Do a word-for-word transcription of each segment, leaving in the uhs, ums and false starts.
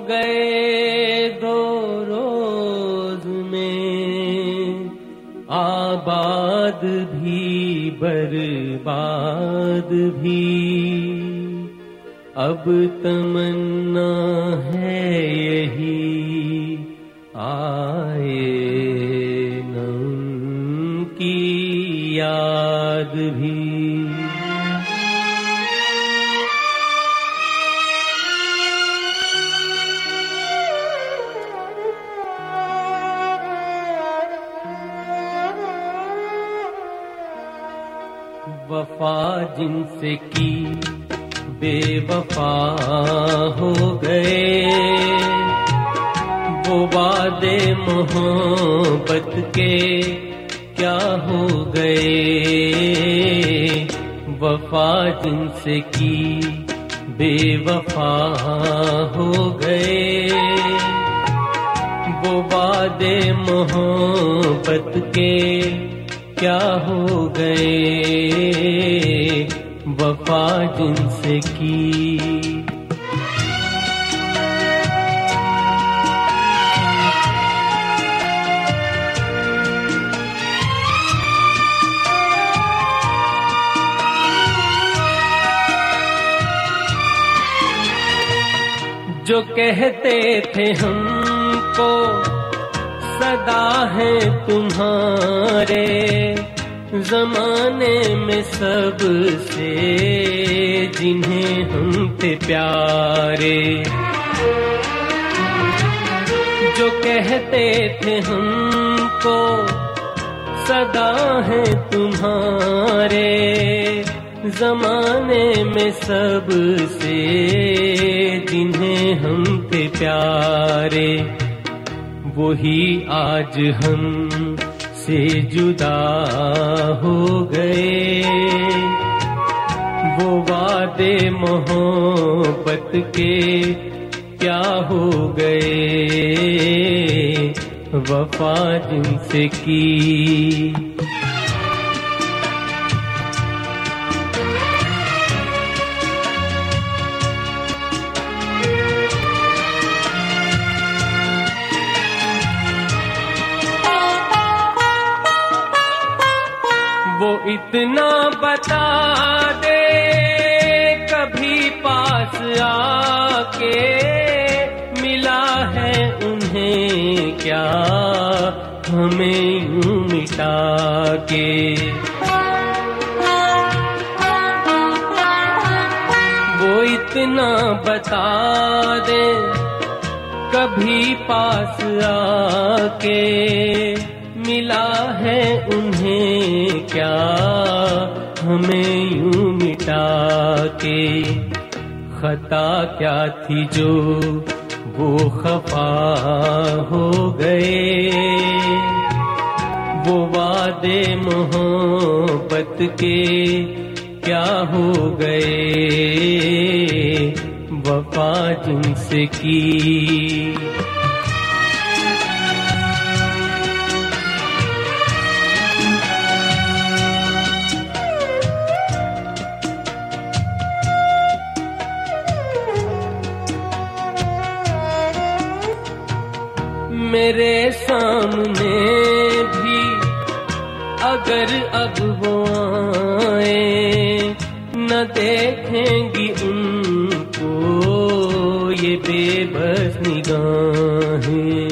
गए दो रोज में, आबाद भी बर्बाद भी। अब तमन्ना है यही आए न उनकी याद भी। वफा जिनसे की बेवफा हो गए, वो वादे मोहब्बत के क्या हो गए। वफा जिनसे की बेवफा हो गए, वो वादे मोहब्बत के क्या हो गए। वफा जिनसे की जो कहते थे हमको सदा है तुम्हारे, जमाने में सबसे जिन्हें हम थे प्यारे। जो कहते थे हमको सदा है तुम्हारे, जमाने में सबसे जिन्हें हम थे प्यारे। वही आज हम से जुदा हो गए, वो वादे मोहब्बत के क्या हो गए। वफा जिनसे की वो इतना बता दे कभी पास आके, मिला है उन्हें क्या हमें यूं मिटा के। वो इतना बता दे कभी पास आके, मिला है उन्हें क्या हमें यूं मिटा के। खता क्या थी जो वो खफा हो गए, वो वादे मोहब्बत के क्या हो गए। वफा जिनसे की मेरे सामने भी अगर अब वो आए, न देखेंगी उनको ये बेबस निगाहें।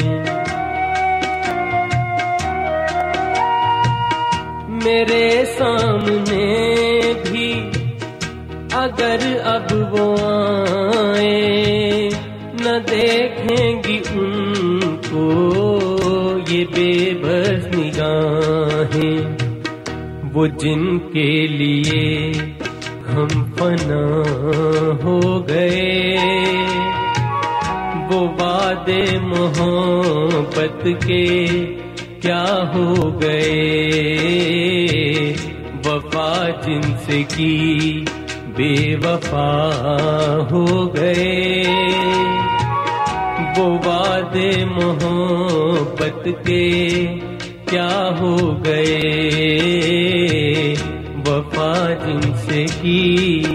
मेरे सामने भी अगर अब वो आए, न देखेंगी उनको ये बेबस निगाहें। वो जिनके लिए हम फना हो गए, वो वादे मोहब्बत के क्या हो गए। वफा जिनसे की बेवफा हो गए, वो वादे मोहब्बत के क्या हो गए। वफा जिनसे की